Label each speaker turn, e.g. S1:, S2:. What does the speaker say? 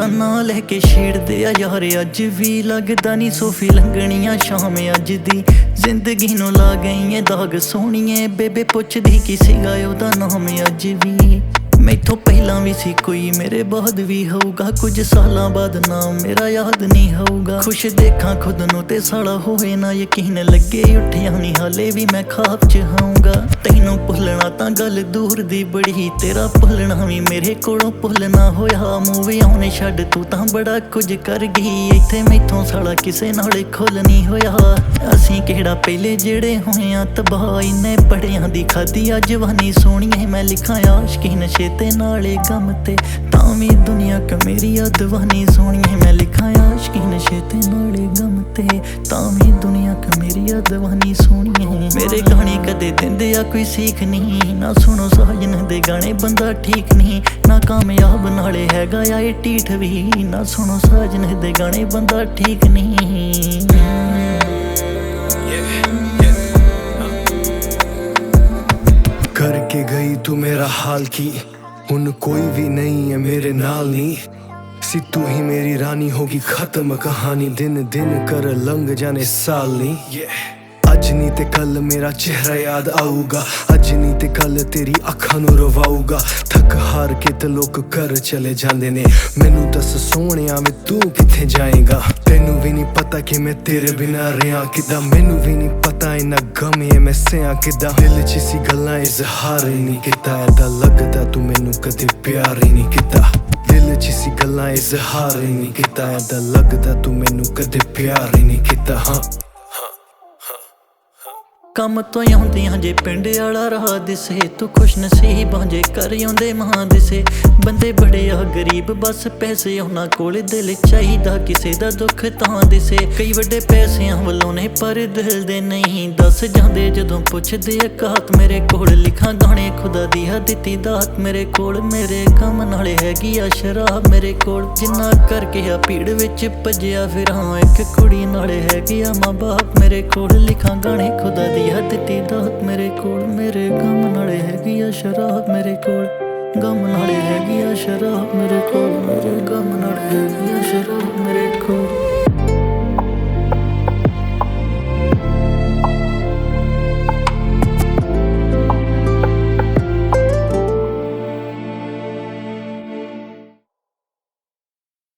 S1: तेरा नां लैके छेड़दे आ यार अज भी लगदा नी सोफी लंघनियां शाम अज दी जिंदगी नूं ला गई दाग सोहणीए बेबे पुछदी की सीगा ओहदा नाम अज भी मैथों पहला भी सी कोई मेरे बाद भी होगा कुछ सालां बाद नाम मेरा याद नहीं होगा खुश देखा खुद नूं ते साला होए ना यकीन लगे उठिया नहीं हाले भी मैं ख्वाब च होऊंगा तैनूं भुलना तां गल दूर दी बड़ी तेरा भुलना भी मेरे कोलों भुलना होया मूवी आने छड्ड तू तां बड़ा कुछ कर गई इत्थे मैथों साला किसे नाल खुल नहीं होया असीं किहड़ा पहले जेड़े होए आ तबाह इन्ने बड़ियां दी खादी आ जवानी सोहणीए मैं लिखां आशिकी नशे ते नाले गम ते तां भी दुनिया क मेरी दीवानी सोहणीए मैं लिखां आशिकी नशे ते नाले गम ते तां भी दुनिया क मेरी दीवानी सोहणीए मेरे गाने कदे दिंदे आ कोई सीख नहीं ना सुनो साजन दे गाने बंदा ठीक नहीं ना कामयाब नाले हैगा या ये ढीठ भी ना सुनो साजन दे गाने बंदा ठीक नहीं
S2: करके गई तू मेरा हाल की हुन कोई भी नहीं है मेरे नाल नी सी तू ही मेरी रानी होगी खत्म कहानी दिन दिन कर लंघ जाने साल नी अज नी ते कल मेरा चेहरा याद आऊगा अज नी ते कल तेरी अखां नूं रवाऊगा थक हार के ते लोग घर चले जांदे ने मैनू दस सोहणिया वे तू किथे जाएगा तैनू भी नहीं पता कि मैं तेरे बिना रहा किदा मैनू भी नहीं पता इन्ना गम है मैं सहा किदा दिल च सी गल्लां इजहार ही नहीं कीता ऐदा लगदा तू मैनू कदे प्यार ही नहीं कीता दिल च सी गल्लां इजहार ही नहीं कीता ऐदा लगदा तू मैनू कदे प्यार ही नहीं कीता हाँ
S1: कम तो आउंदियां जे पिंड आला राह दिसे तू खुश नसीब जे कर आउंदे मां दिसे बंदे बड़े आ गरीब बस पैसे उन्हां कोल दिल चाहीदा किसे दा दुख तां दिसे कई वड्डे पैसियां वल्लों ने पर दिल दे नहीं दस जांदे जदों पुछदे औकात मेरे कोल लिखां गाने खुदा दी हा दित्ती दात मेरे कोल मेरे गम नाले हैगी आ शराब मेरे कोल जिन्ना करके आ भीड़ विच भज्जिया फिरां इक कुड़ी नाले हैगी आ मां बाप मेरे कोल लिखां गाने खुदा दी दित्ती दात मेरे कोल मेरे गम नाले हैगी आ शराब मेरे कोल गम नाले हैगी आ शराब मेरे कोल मेरे गम नाले हैगी आ शराब